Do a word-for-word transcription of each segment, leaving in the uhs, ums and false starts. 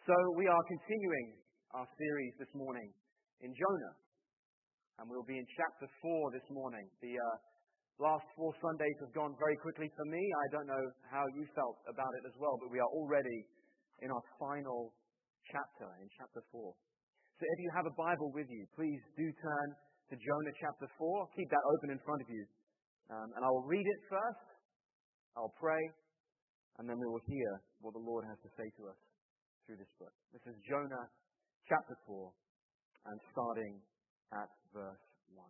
So we are continuing our series this morning in Jonah, and we'll be in chapter four this morning. The uh, last four Sundays have gone very quickly for me. I don't know how you felt about it as well, but we are already in our final chapter, in chapter four. So if you have a Bible with you, please do turn to Jonah chapter four. Keep that open in front of you. Um, and I will read it first, I'll pray, and then we will hear what the Lord has to say to us through this book. This is Jonah chapter four, and starting at verse one.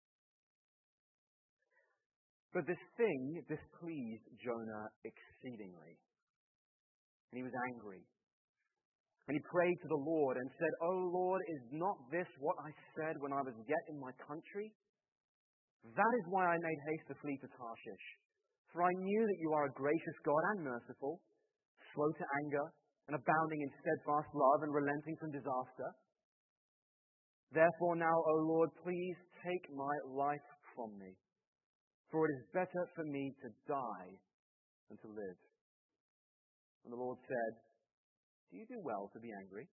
But this thing displeased Jonah exceedingly, and he was angry. And he prayed to the Lord and said, O Lord, is not this what I said when I was yet in my country? That is why I made haste to flee to Tarshish. For I knew that you are a gracious God and merciful, slow to anger, and abounding in steadfast love and relenting from disaster. Therefore now, O Lord, please take my life from me, for it is better for me to die than to live. And the Lord said, Do you do well to be angry?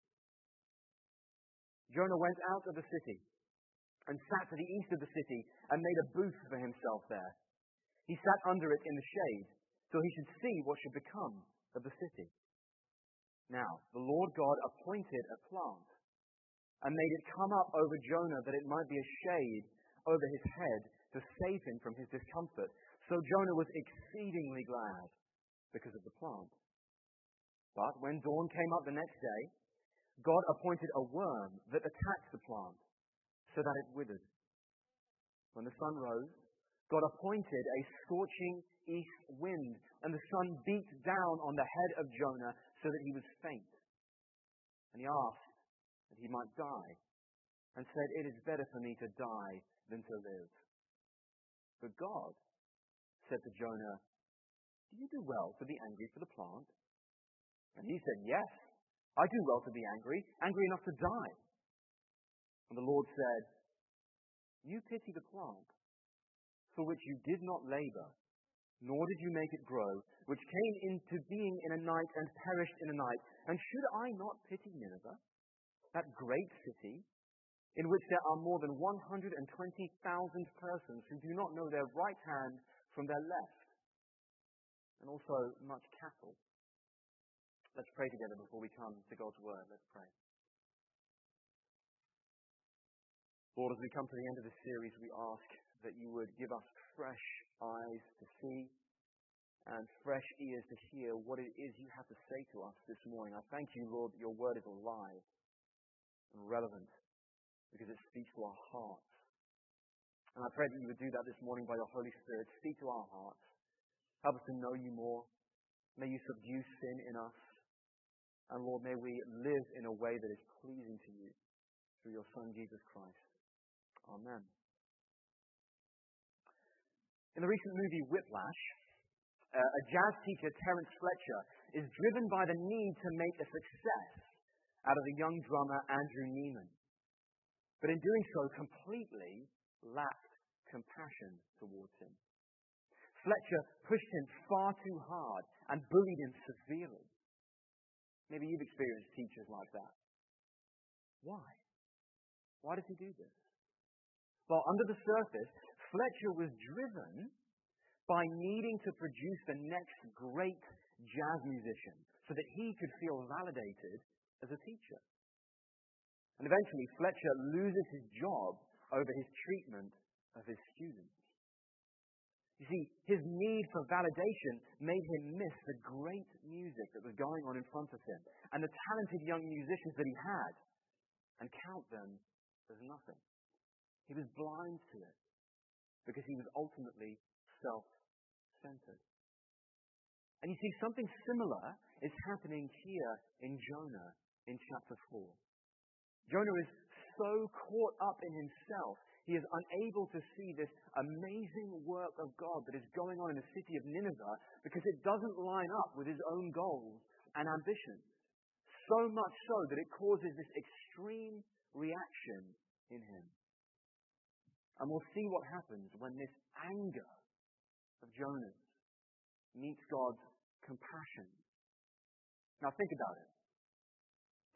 Jonah went out of the city and sat to the east of the city and made a booth for himself there. He sat under it in the shade, so he should see what should become of the city. Now, the Lord God appointed a plant and made it come up over Jonah that it might be a shade over his head to save him from his discomfort. So Jonah was exceedingly glad because of the plant. But when dawn came up the next day, God appointed a worm that attacked the plant so that it withered. When the sun rose, God appointed a scorching east wind, and the sun beat down on the head of Jonah so that he was faint. And he asked that he might die, and said, It is better for me to die than to live. But God said to Jonah, Do you do well to be angry for the plant? And he said, Yes, I do well to be angry, angry enough to die. And the Lord said, You pity the plant, for which you did not labor, nor did you make it grow, which came into being in a night and perished in a night. And should I not pity Nineveh, that great city, in which there are more than one hundred twenty thousand persons who do not know their right hand from their left, and also much cattle? Let's pray together before we come to God's word. Let's pray. Lord, as we come to the end of this series, we ask that you would give us fresh eyes to see and fresh ears to hear what it is you have to say to us this morning. I thank you, Lord, that your word is alive and relevant because it speaks to our hearts. And I pray that you would do that this morning by your Holy Spirit. Speak to our hearts. Help us to know you more. May you subdue sin in us. And Lord, may we live in a way that is pleasing to you through your Son, Jesus Christ. Amen. In the recent movie Whiplash, uh, a jazz teacher, Terence Fletcher, is driven by the need to make a success out of the young drummer Andrew Neiman. But in doing so, completely lacked compassion towards him. Fletcher pushed him far too hard and bullied him severely. Maybe you've experienced teachers like that. Why? Why does he do this? Well, under the surface, Fletcher was driven by needing to produce the next great jazz musician so that he could feel validated as a teacher. And eventually, Fletcher loses his job over his treatment of his students. You see, his need for validation made him miss the great music that was going on in front of him and the talented young musicians that he had and count them as nothing. He was blind to it because he was ultimately self-centered. And you see, something similar is happening here in Jonah in chapter four. Jonah is so caught up in himself, he is unable to see this amazing work of God that is going on in the city of Nineveh because it doesn't line up with his own goals and ambitions. So much so that it causes this extreme reaction in him. And we'll see what happens when this anger of Jonah meets God's compassion. Now think about it.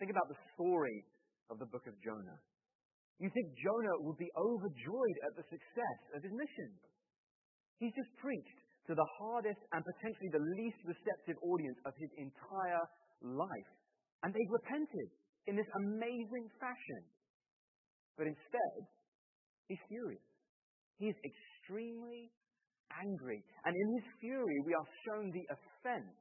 Think about the story of the book of Jonah. You think Jonah would be overjoyed at the success of his mission. He's just preached to the hardest and potentially the least receptive audience of his entire life. And they've repented in this amazing fashion. But instead, he's furious. He is extremely angry. And in his fury, we are shown the offense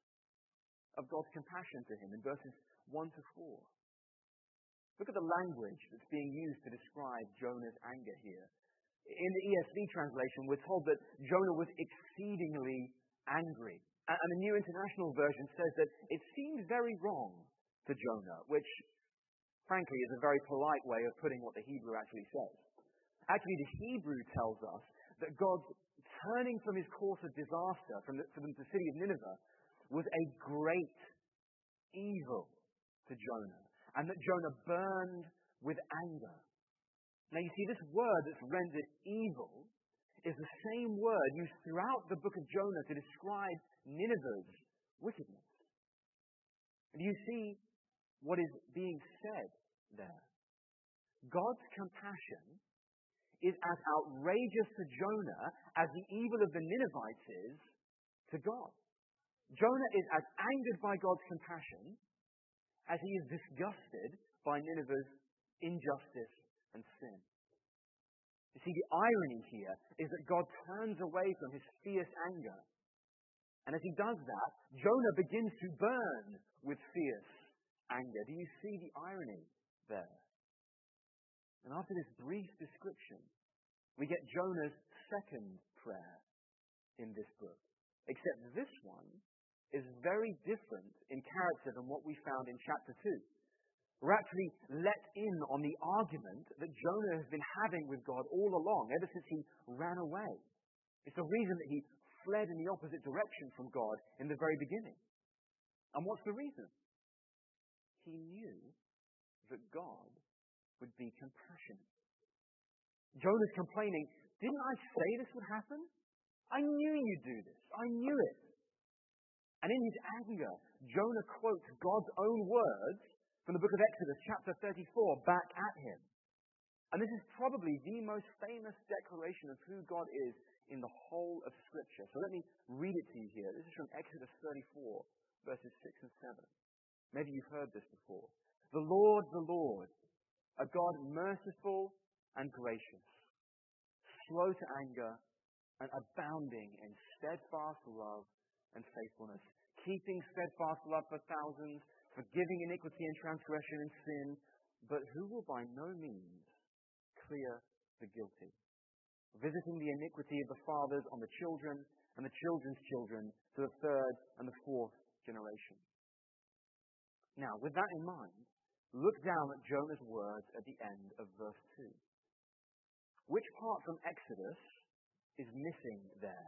of God's compassion to him in verses one to four. Look at the language that's being used to describe Jonah's anger here. In the E S V translation, we're told that Jonah was exceedingly angry. And the New International Version says that it seemed very wrong to Jonah, which, frankly, is a very polite way of putting what the Hebrew actually says. Actually, the Hebrew tells us that God's turning from his course of disaster from the, from the city of Nineveh was a great evil to Jonah, and that Jonah burned with anger. Now you see, this word that's rendered evil is the same word used throughout the book of Jonah to describe Nineveh's wickedness. And you see what is being said there. God's compassion is as outrageous to Jonah as the evil of the Ninevites is to God. Jonah is as angered by God's compassion as he is disgusted by Nineveh's injustice and sin. You see, the irony here is that God turns away from his fierce anger. And as he does that, Jonah begins to burn with fierce anger. Do you see the irony there? And after this brief description, we get Jonah's second prayer in this book. Except this one is very different in character than what we found in chapter two. We're actually let in on the argument that Jonah has been having with God all along, ever since he ran away. It's the reason that he fled in the opposite direction from God in the very beginning. And what's the reason? He knew that God would be compassionate. Jonah's complaining, didn't I say this would happen? I knew you'd do this. I knew it. And in his anger, Jonah quotes God's own words from the book of Exodus, chapter thirty-four, back at him. And this is probably the most famous declaration of who God is in the whole of Scripture. So let me read it to you here. This is from Exodus thirty-four, verses six and seven. Maybe you've heard this before. The Lord, the Lord, a God merciful and gracious, slow to anger, and abounding in steadfast love and faithfulness, keeping steadfast love for thousands, forgiving iniquity and transgression and sin, but who will by no means clear the guilty, visiting the iniquity of the fathers on the children and the children's children to the third and the fourth generation. Now, with that in mind, look down at Jonah's words at the end of verse two. Which part from Exodus is missing there?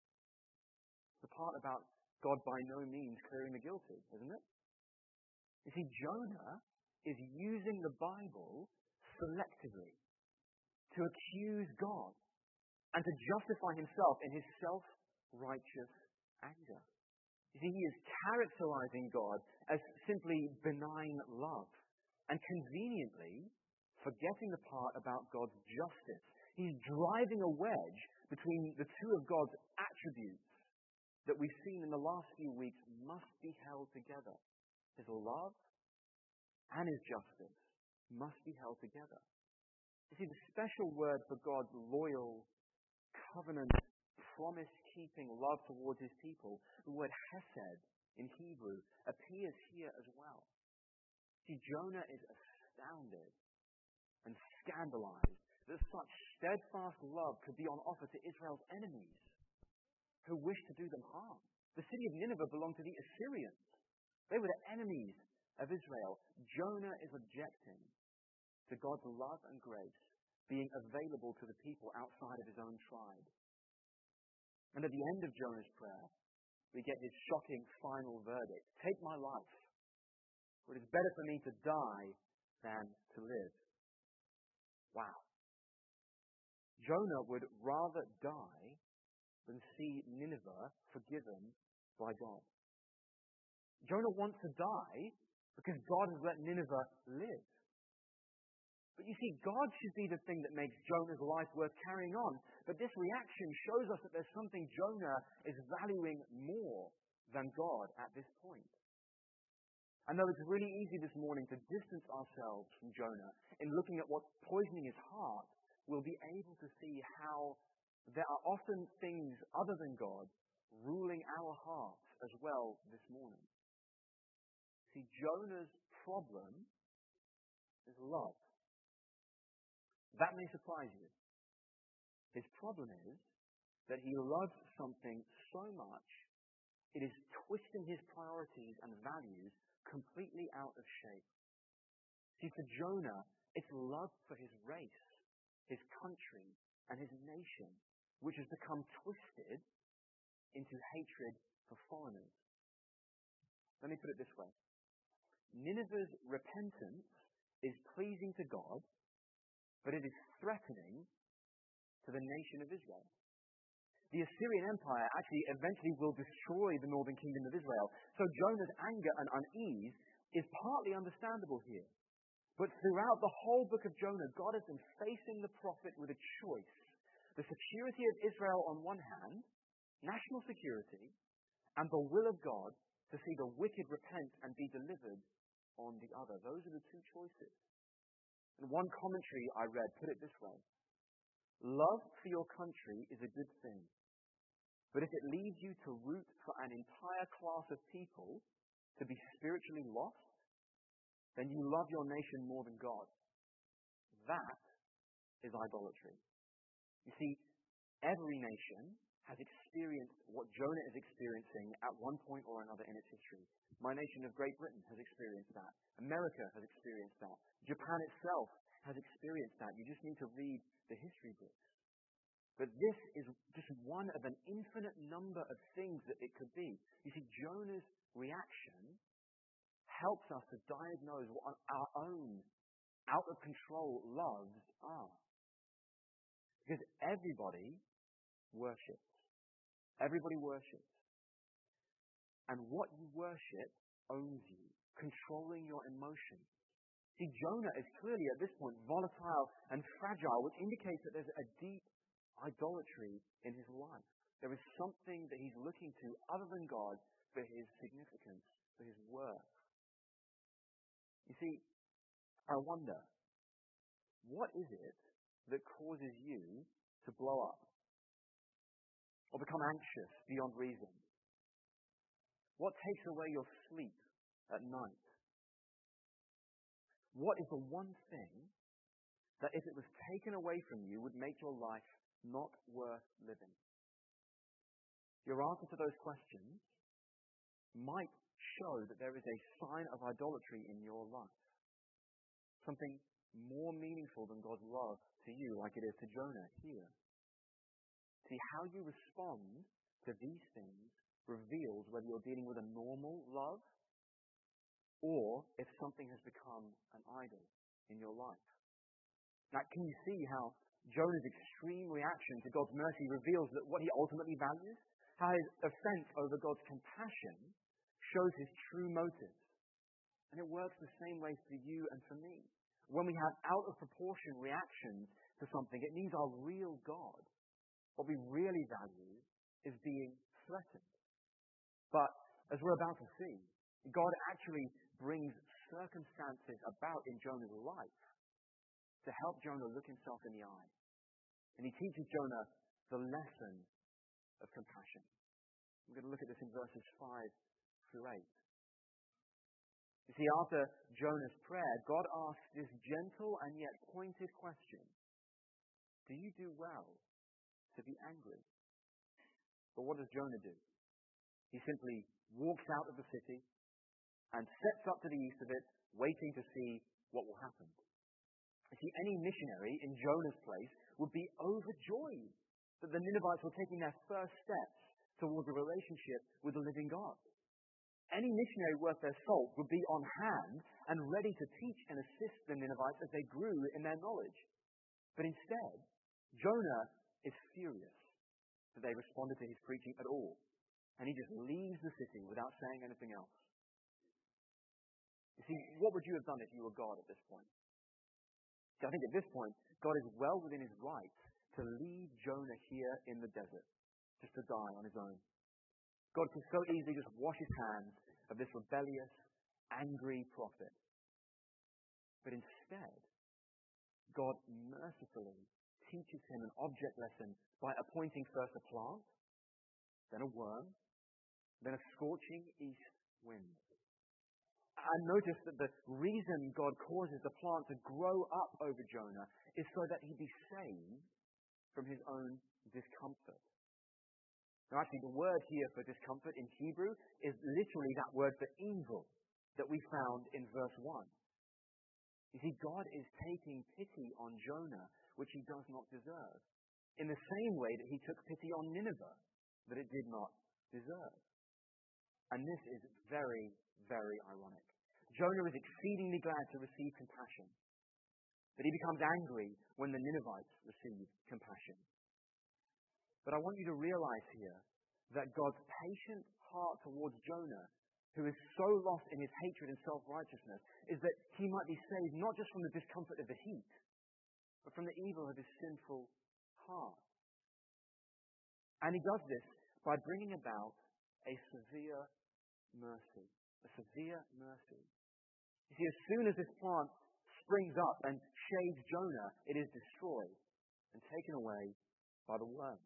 The part about God by no means clearing the guilty, isn't it? You see, Jonah is using the Bible selectively to accuse God and to justify himself in his self-righteous anger. You see, he is characterizing God as simply benign love and conveniently forgetting the part about God's justice. He's driving a wedge between the two of God's attributes that we've seen in the last few weeks must be held together. His love and his justice must be held together. You see, the special word for God's loyal, covenant, promise-keeping love towards his people, the word hesed in Hebrew, appears here as well. See, Jonah is astounded and scandalized that such steadfast love could be on offer to Israel's enemies who wish to do them harm. The city of Nineveh belonged to the Assyrians. They were the enemies of Israel. Jonah is objecting to God's love and grace being available to the people outside of his own tribe. And at the end of Jonah's prayer, we get his shocking final verdict. Take my life, for it is better for me to die than to live. Wow. Jonah would rather die than see Nineveh forgiven by God. Jonah wants to die because God has let Nineveh live. But you see, God should be the thing that makes Jonah's life worth carrying on. But this reaction shows us that there's something Jonah is valuing more than God at this point. And though it's really easy this morning to distance ourselves from Jonah in looking at what's poisoning his heart, we'll be able to see how there are often things other than God ruling our hearts as well this morning. See, Jonah's problem is love. That may surprise you. His problem is that he loves something so much, it is twisting his priorities and values completely out of shape. See, for Jonah, it's love for his race, his country, and his nation, which has become twisted into hatred for foreigners. Let me put it this way. Nineveh's repentance is pleasing to God, but it is threatening to the nation of Israel. The Assyrian Empire actually eventually will destroy the northern kingdom of Israel. So Jonah's anger and unease is partly understandable here. But throughout the whole book of Jonah, God has been facing the prophet with a choice. The security of Israel on one hand, national security, and the will of God to see the wicked repent and be delivered on the other. Those are the two choices. And one commentary I read put it this way. Love for your country is a good thing. But if it leads you to root for an entire class of people to be spiritually lost, then you love your nation more than God. That is idolatry. You see, every nation has experienced what Jonah is experiencing at one point or another in its history. My nation of Great Britain has experienced that. America has experienced that. Japan itself has experienced that. You just need to read the history books. But this is just one of an infinite number of things that it could be. You see, Jonah's reaction helps us to diagnose what our own out-of-control loves are. Because everybody worships. Everybody worships. And what you worship owns you, controlling your emotions. See, Jonah is clearly at this point volatile and fragile, which indicates that there's a deep idolatry in his life. There is something that he's looking to other than God for his significance, for his worth. You see, I wonder, what is it that causes you to blow up or become anxious beyond reason? What takes away your sleep at night? What is the one thing that if it was taken away from you would make your life not worth living? Your answer to those questions might show that there is a sign of idolatry in your life. Something more meaningful than God's love to you, like it is to Jonah here. See, how you respond to these things reveals whether you're dealing with a normal love or if something has become an idol in your life. Now, can you see how Jonah's extreme reaction to God's mercy reveals that what he ultimately values? How his offense over God's compassion shows his true motives. And it works the same way for you and for me. When we have out of proportion reactions to something, it means our real God, what we really value, is being threatened. But as we're about to see, God actually brings circumstances about in Jonah's life to help Jonah look himself in the eye. And he teaches Jonah the lesson of compassion. We're going to look at this in verses five through eight. You see, after Jonah's prayer, God asks this gentle and yet pointed question. Do you do well to be angry? But what does Jonah do? He simply walks out of the city and sets up to the east of it, waiting to see what will happen. You see, any missionary in Jonah's place would be overjoyed that the Ninevites were taking their first steps towards a relationship with the living God. Any missionary worth their salt would be on hand and ready to teach and assist the Ninevites as they grew in their knowledge. But instead, Jonah is furious that they responded to his preaching at all. And he just leaves the city without saying anything else. You see, what would you have done if you were God at this point? See, I think at this point, God is well within his right to leave Jonah here in the desert, just to die on his own. God could so easily just wash his hands of this rebellious, angry prophet. But instead, God mercifully teaches him an object lesson by appointing first a plant, then a worm, then a scorching east wind. And notice that the reason God causes the plant to grow up over Jonah is so that he be saved from his own discomfort. Now actually the word here for discomfort in Hebrew is literally that word for evil that we found in verse one. You see, God is taking pity on Jonah, which he does not deserve, in the same way that he took pity on Nineveh, that it did not deserve. And this is very, very ironic. Jonah is exceedingly glad to receive compassion, but he becomes angry when the Ninevites receive compassion. But I want you to realize here that God's patient heart towards Jonah, who is so lost in his hatred and self-righteousness, is that he might be saved not just from the discomfort of the heat, but from the evil of his sinful heart. And he does this by bringing about a severe mercy. A severe mercy. You see, as soon as this plant springs up and shades Jonah, it is destroyed and taken away by the worm.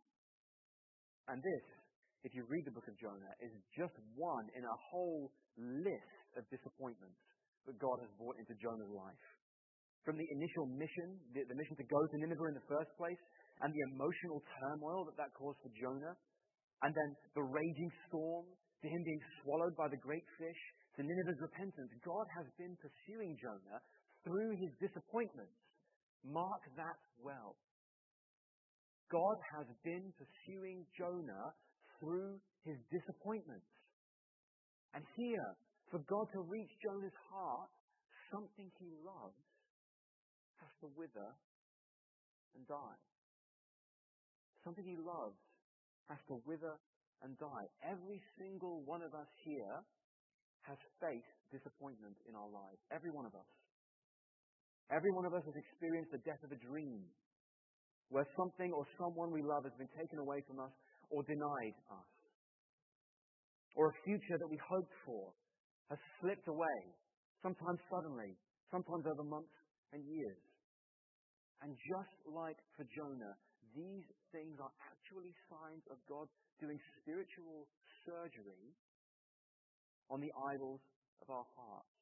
And this, if you read the book of Jonah, is just one in a whole list of disappointments that God has brought into Jonah's life. From the initial mission, the, the mission to go to Nineveh in the first place, and the emotional turmoil that that caused for Jonah, and then the raging storm, to him being swallowed by the great fish, to Nineveh's repentance, God has been pursuing Jonah through his disappointments. Mark that well. God has been pursuing Jonah through his disappointments. And here, for God to reach Jonah's heart, something he loves has to wither and die. Something he loves has to wither and die. Every single one of us here has faced disappointment in our lives. Every one of us. Every one of us has experienced the death of a dream, where something or someone we love has been taken away from us or denied us. Or a future that we hoped for has slipped away, sometimes suddenly, sometimes over months and years. And just like for Jonah, these things are actually signs of God doing spiritual surgery on the idols of our hearts.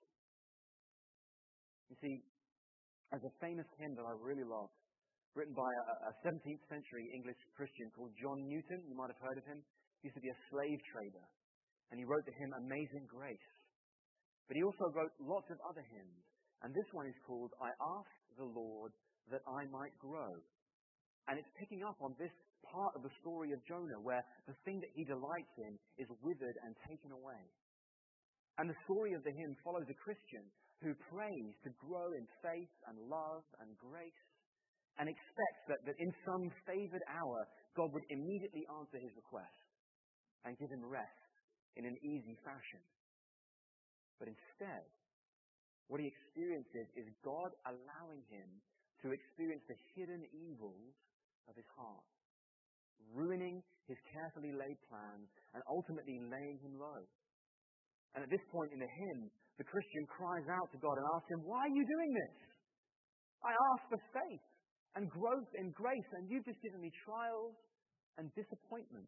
You see, as a famous hymn that I really love, written by a, a seventeenth century English Christian called John Newton, you might have heard of him. He used to be a slave trader, and he wrote the hymn Amazing Grace. But he also wrote lots of other hymns, and this one is called I Asked the Lord That I Might Grow. And it's picking up on this part of the story of Jonah, where the thing that he delights in is withered and taken away. And the story of the hymn follows a Christian who prays to grow in faith and love and grace, and expects that, that in some favored hour, God would immediately answer his request and give him rest in an easy fashion. But instead, what he experiences is God allowing him to experience the hidden evils of his heart, ruining his carefully laid plans and ultimately laying him low. And at this point in the hymn, the Christian cries out to God and asks him, why are you doing this? I asked for faith and growth in grace, and you've just given me trials and disappointments.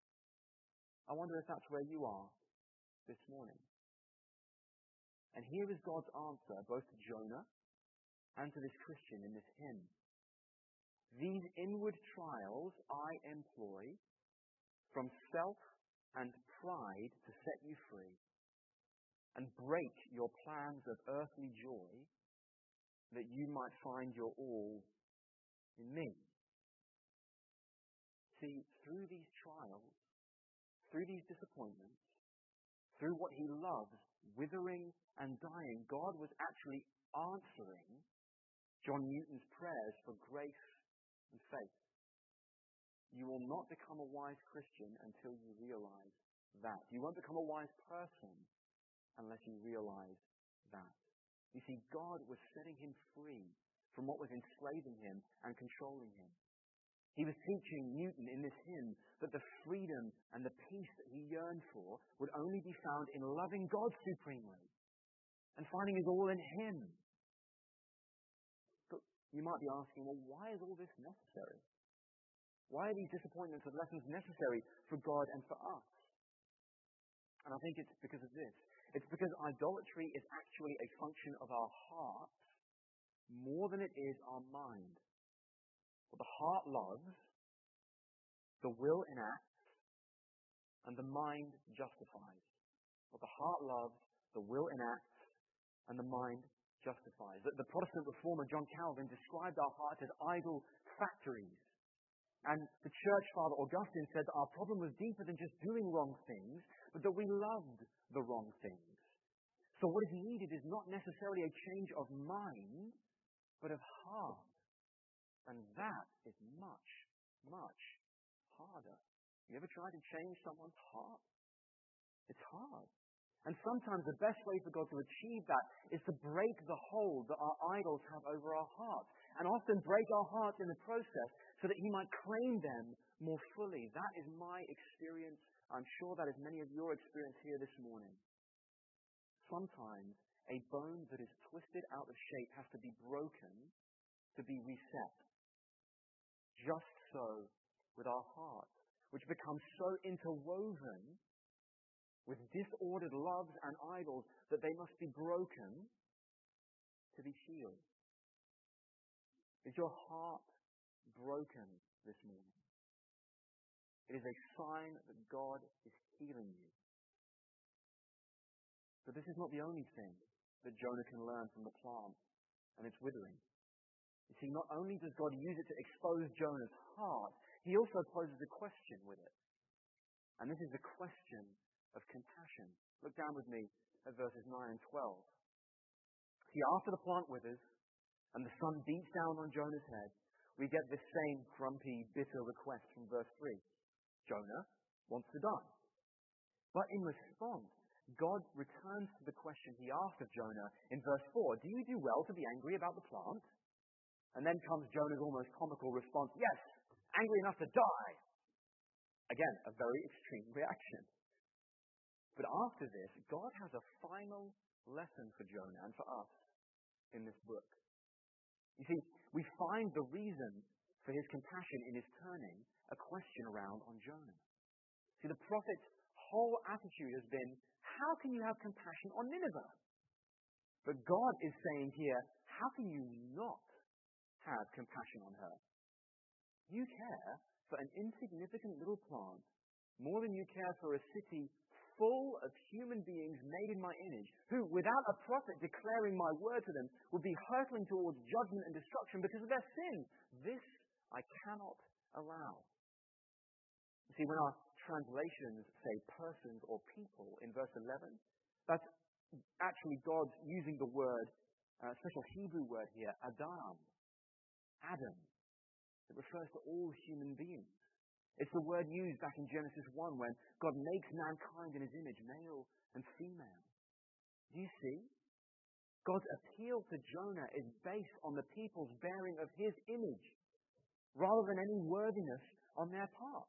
I wonder if that's where you are this morning. And here is God's answer both to Jonah and to this Christian in this hymn. These inward trials I employ from self and pride to set you free and break your plans of earthly joy that you might find your all in me. See, through these trials, through these disappointments, through what he loves, withering and dying, God was actually answering John Newton's prayers for grace and faith. You will not become a wise Christian until you realize that. You won't become a wise person unless you realize that. You see, God was setting him free from what was enslaving him and controlling him. He was teaching Newton in this hymn that the freedom and the peace that he yearned for would only be found in loving God supremely and finding it all in him. But you might be asking, well, why is all this necessary? Why are these disappointments of lessons necessary for God and for us? And I think it's because of this. It's because idolatry is actually a function of our heart more than it is our mind. What the heart loves, the will enacts, and the mind justifies. What the heart loves, the will enacts, and the mind justifies. The, the Protestant reformer John Calvin described our hearts as idol factories. And the church father Augustine said that our problem was deeper than just doing wrong things, but that we loved the wrong things. So what is needed is not necessarily a change of mind, but of heart. And that is much, much harder. You ever tried to change someone's heart? It's hard. And sometimes the best way for God to achieve that is to break the hold that our idols have over our hearts. And often break our hearts in the process so that he might claim them more fully. That is my experience. I'm sure that is many of your experience here this morning. Sometimes a bone that is twisted out of shape has to be broken to be reset. Just so with our hearts, which become so interwoven with disordered loves and idols that they must be broken to be healed. Is your heart broken this morning? It is a sign that God is healing you. But this is not the only thing that Jonah can learn from the plant and its withering. You see, not only does God use it to expose Jonah's heart, he also poses a question with it. And this is the question of compassion. Look down with me at verses nine and twelve. See, after the plant withers and the sun beats down on Jonah's head, we get this same grumpy, bitter request from verse three. Jonah wants to die. But in response, God returns to the question he asked of Jonah in verse four. Do you do well to be angry about the plant? And then comes Jonah's almost comical response, yes, angry enough to die. Again, a very extreme reaction. But after this, God has a final lesson for Jonah and for us in this book. You see, we find the reason for his compassion in his turning a question around on Jonah. See, the prophet's whole attitude has been, how can you have compassion on Nineveh? But God is saying here, how can you not have compassion on her? You care for an insignificant little plant more than you care for a city full of human beings made in my image, who, without a prophet declaring my word to them, would be hurtling towards judgment and destruction because of their sin. This I cannot allow. You see, when our translations say persons or people in verse eleven, that's actually God's using the word, a special Hebrew word here, Adam. Adam. It refers to all human beings. It's the word used back in Genesis one when God makes mankind in his image, male and female. Do you see? God's appeal to Jonah is based on the people's bearing of his image, rather than any worthiness on their part.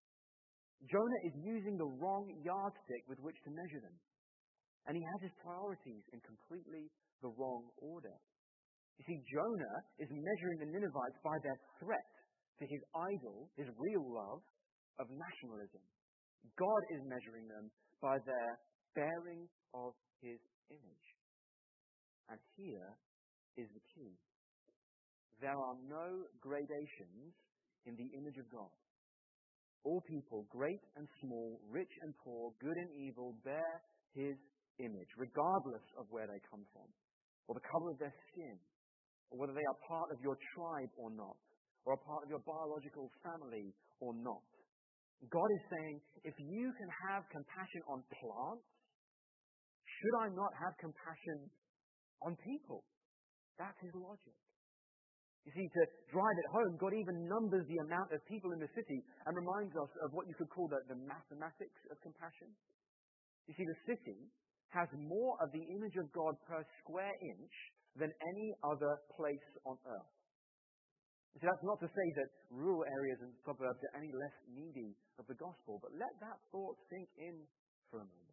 Jonah is using the wrong yardstick with which to measure them. And he has his priorities in completely the wrong order. You see, Jonah is measuring the Ninevites by their threat to his idol, his real love, of nationalism. God is measuring them by their bearing of his image. And here is the key. There are no gradations in the image of God. All people, great and small, rich and poor, good and evil, bear his image, regardless of where they come from, or the color of their skin, or whether they are part of your tribe or not, or a part of your biological family or not. God is saying, if you can have compassion on plants, should I not have compassion on people? That's his logic. You see, to drive it home, God even numbers the amount of people in the city and reminds us of what you could call the, the mathematics of compassion. You see, the city has more of the image of God per square inch than any other place on earth. So that's not to say that rural areas and suburbs are any less needy of the gospel, but let that thought sink in for a moment.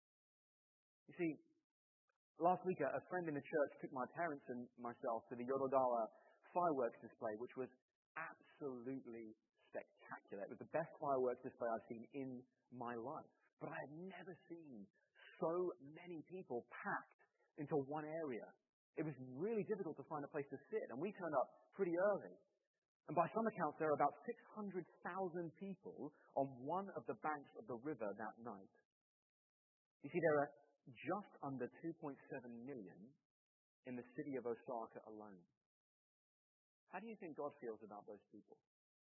You see, last week a friend in the church took my parents and myself to the Yodogawa fireworks display, which was absolutely spectacular. It was the best fireworks display I've seen in my life. But I had never seen so many people packed into one area. It was really difficult to find a place to sit, and we turned up pretty early. And by some accounts, there were about six hundred thousand people on one of the banks of the river that night. You see, there are just under two point seven million in the city of Osaka alone. How do you think God feels about those people?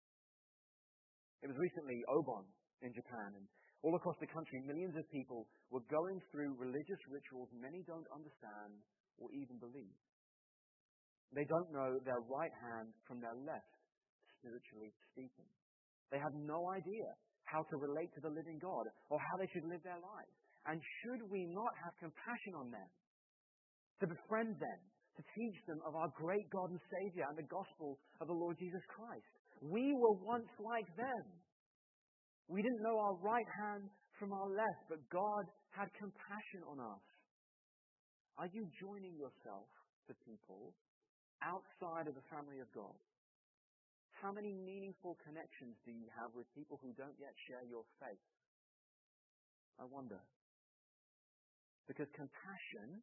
It was recently Obon in Japan, and all across the country, millions of people were going through religious rituals many don't understand or even believe. They don't know their right hand from their left, spiritually speaking. They have no idea how to relate to the living God or how they should live their lives. And should we not have compassion on them, to befriend them, to teach them of our great God and Savior and the gospel of the Lord Jesus Christ? We were once like them. We didn't know our right hand from our left, but God had compassion on us. Are you joining yourself to people outside of the family of God? How many meaningful connections do you have with people who don't yet share your faith? I wonder. Because compassion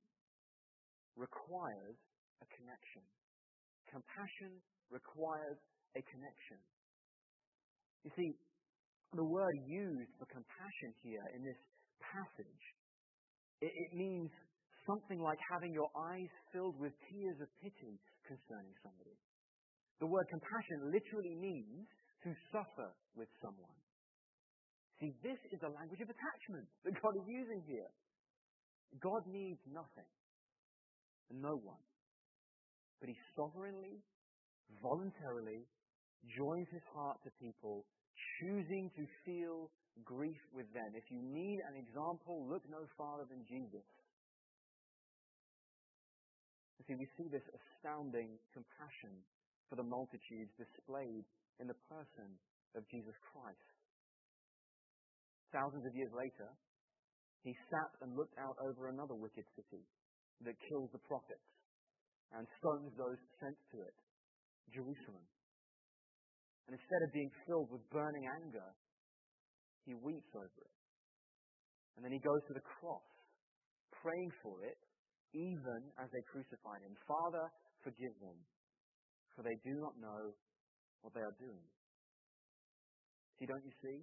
requires a connection. Compassion requires a connection. You see, the word used for compassion here in this passage, it, it means something like having your eyes filled with tears of pity concerning somebody. The word compassion literally means to suffer with someone. See, this is the language of attachment that God is using here. God needs nothing and no one, but He sovereignly, voluntarily joins His heart to people, choosing to feel grief with them. If you need an example, look no farther than Jesus. You see, we see this astounding compassion for the multitudes displayed in the person of Jesus Christ. Thousands of years later, He sat and looked out over another wicked city that kills the prophets and stones those sent to it, Jerusalem. And instead of being filled with burning anger, He weeps over it. And then He goes to the cross, praying for it, even as they crucified Him. Father, forgive them, for they do not know what they are doing. See, don't you see?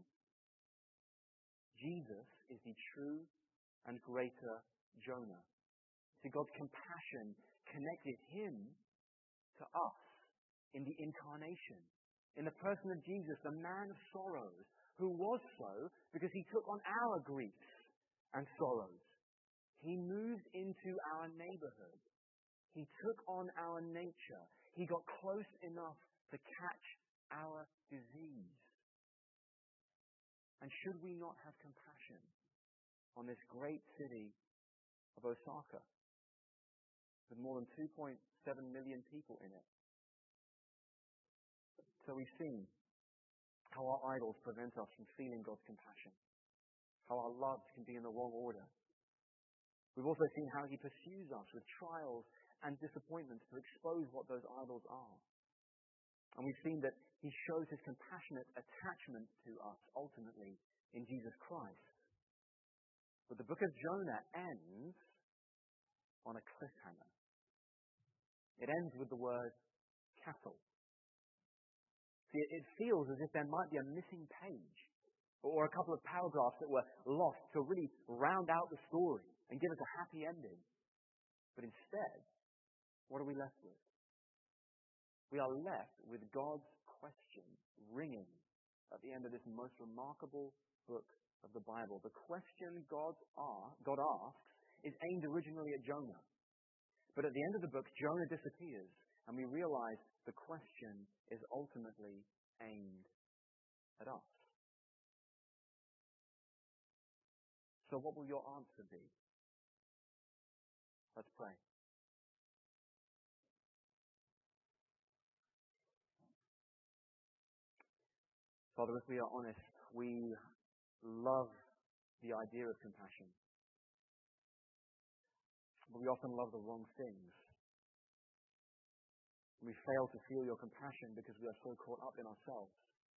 Jesus is the true and greater Jonah. See, God's compassion connected Him to us in the incarnation. In the person of Jesus, the man of sorrows, who was so because He took on our griefs and sorrows. He moved into our neighborhood. He took on our nature. He got close enough to catch our disease. And should we not have compassion on this great city of Osaka, with more than two point seven million people in it? So we've seen how our idols prevent us from feeling God's compassion, how our loves can be in the wrong order. We've also seen how He pursues us with trials and disappointments to expose what those idols are. And we've seen that He shows His compassionate attachment to us ultimately in Jesus Christ. But the book of Jonah ends on a cliffhanger. It ends with the word cattle. See, it feels as if there might be a missing page or a couple of paragraphs that were lost to really round out the story and give us a happy ending. But instead, what are we left with? We are left with God's question ringing at the end of this most remarkable book of the Bible. The question God asks is aimed originally at Jonah. But at the end of the book, Jonah disappears, and we realize the question is ultimately aimed at us. So what will your answer be? Let's pray. Father, if we are honest, we love the idea of compassion. But we often love the wrong things. We fail to feel your compassion because we are so caught up in ourselves.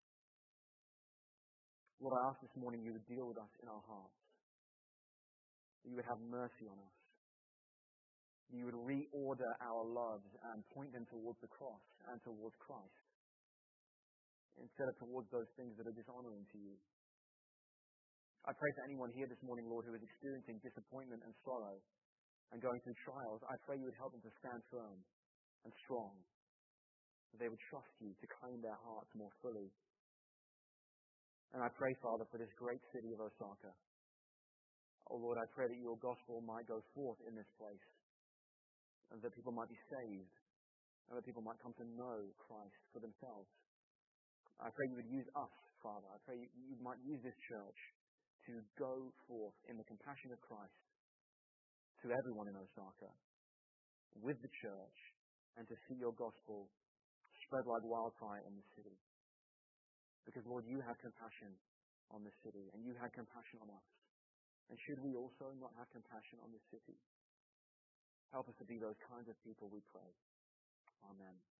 Lord, I ask this morning you would deal with us in our hearts. That you would have mercy on us. You would reorder our loves and point them towards the cross and towards Christ, instead of towards those things that are dishonoring to you. I pray for anyone here this morning, Lord, who is experiencing disappointment and sorrow and going through trials. I pray you would help them to stand firm and strong, that they would trust you to claim their hearts more fully. And I pray, Father, for this great city of Osaka. Oh Lord, I pray that your gospel might go forth in this place, and that people might be saved, and that people might come to know Christ for themselves. I pray you would use us, Father. I pray you, you might use this church to go forth in the compassion of Christ to everyone in Osaka, with the church, and to see your gospel spread like wildfire in the city. Because, Lord, you have compassion on the city, and you had compassion on us. And should we also not have compassion on the city? Help us to be those kinds of people, we pray. Amen.